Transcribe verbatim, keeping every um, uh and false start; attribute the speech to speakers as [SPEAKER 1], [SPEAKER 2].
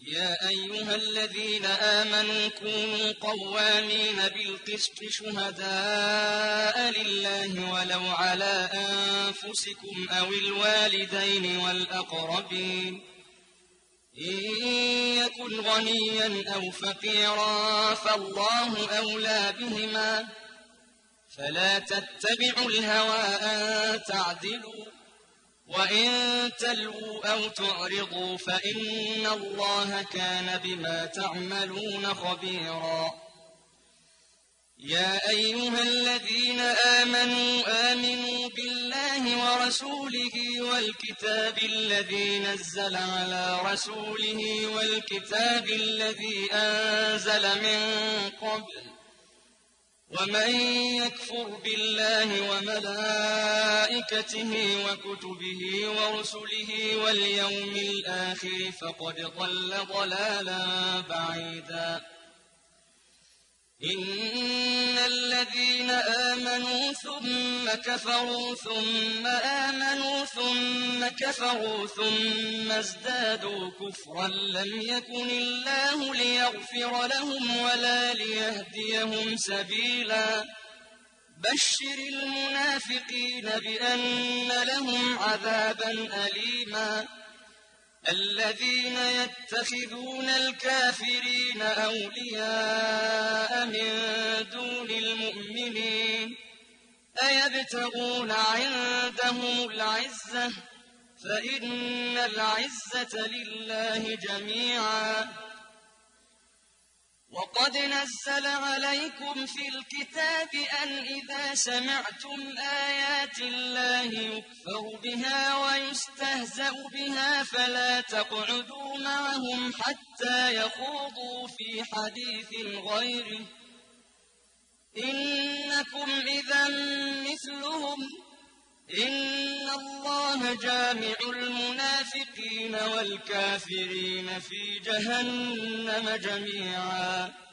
[SPEAKER 1] يا أيها الذين آمنوا كونوا قوامين بالقسط شهداء لله ولو على أنفسكم أو الوالدين والأقربين إن يكن غنيا أو فقيرا فالله أولى بهما فلا تتبعوا الهوى أن تعدلوا وإن تلووا أو تعرضوا فإن الله كان بما تعملون خبيرا يا أيها الذين آمنوا آمنوا بالله ورسوله والكتاب الذي نزل على رسوله والكتاب الذي أنزل من قبل ومن يكفر بالله وملائكته وكتبه ورسله واليوم الآخر فقد ضل ضلالا بعيدا إن الذين آمنوا ثم كفروا ثم آمنوا ثم كفروا ثم ازدادوا كفرا لم يكن الله ليغفر لهم ولا ليهديهم سبيلا بشر المنافقين بأن لهم عذابا أليما الذين يتخذون الكافرين أولياء من دون المؤمنين أيبتغون عندهم العزة فإن العزة لله جميعا وقد نزل عليكم في الكتاب أن إذا سمعتم آيات الله يكفر بها ويستهزأ بها فلا تقعدوا معهم حتى يخوضوا في حديث غيره إنكم إذا مثلهم إن الله جامع المنافقين والكافرين في جهنم جميعا